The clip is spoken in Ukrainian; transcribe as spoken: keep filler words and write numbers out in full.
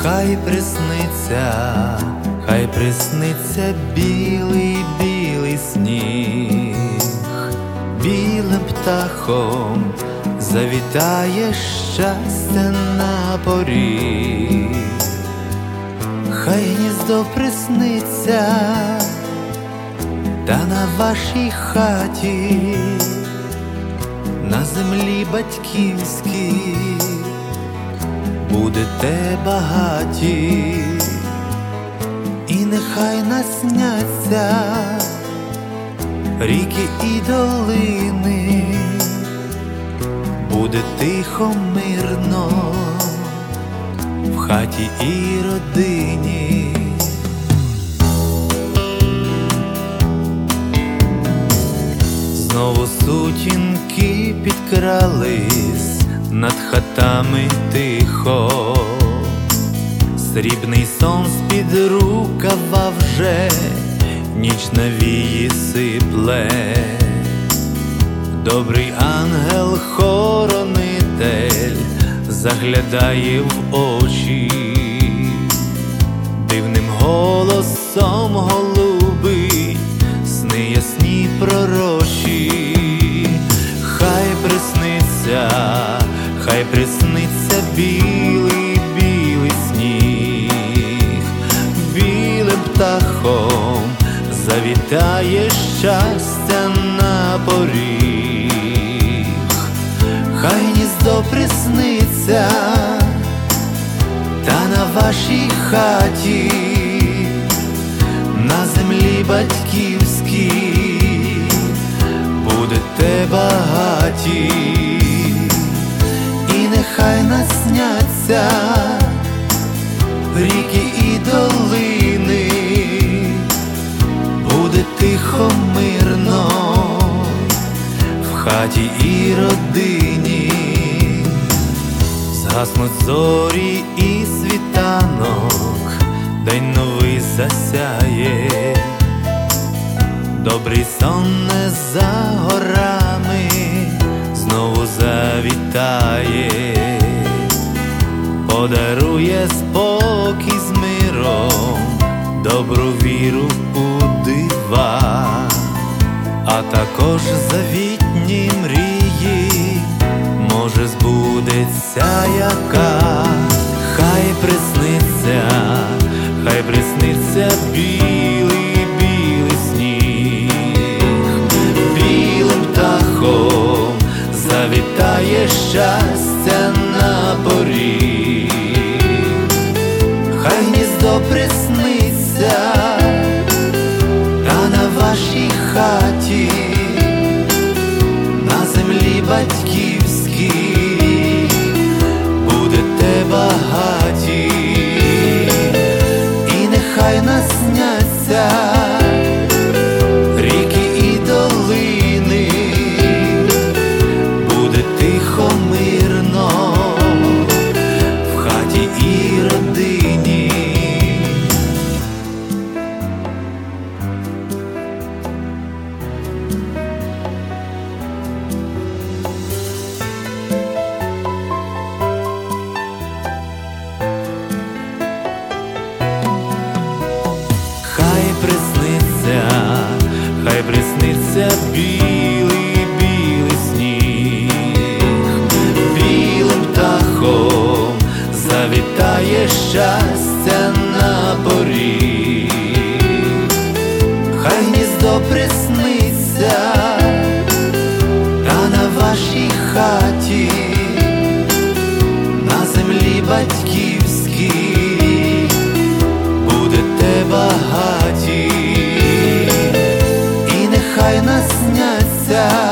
Хай присниться, хай присниться білий, білий сніг, білим птахом завітає щастя на поріг. Хай гніздо присниться, та на вашій хаті, на землі батьківській будете багаті, і нехай насняться ріки і долини, буде тихо, мирно в хаті і родині. Знову сутінки підкрались над хатами тихо, срібний сон з-під рукава вже ніч навії сипле. Добрий ангел-хоронитель заглядає в очі, дивним голосом голубить сни ясні пророчі. Хай присниться, хай присниться білий, білий сніг, білим птахом завітає щастя на поріг. Хай гніздо присниться, та на вашій хаті, на землі батьківській будете багаті, і нехай насняться ріки і долини, буде тихо, мирно в хаті і родині. Згаснуть зорі і світанок, день новий засяє, добрий сон не за горами знову завітає, подарує спокій з миром, добру віру у дива, а також завітні мрії, може збудеться яка. Хай присниться, хай присниться білий, білий сніг, білим птахом завітає щастя на поріг. Хай гніздо присниться, та на вашій хаті, на землі батьківській будете багаті, і нехай насняться ріки і долини, буде тихо, мирно в хаті і родині. Хай присниться, хай присниться білий, білий сніг, білим птахом завітає щастя на поріг. Хай гніздо присниться, та на вашій хаті, на землі батьківській будете багаті, і нехай насняться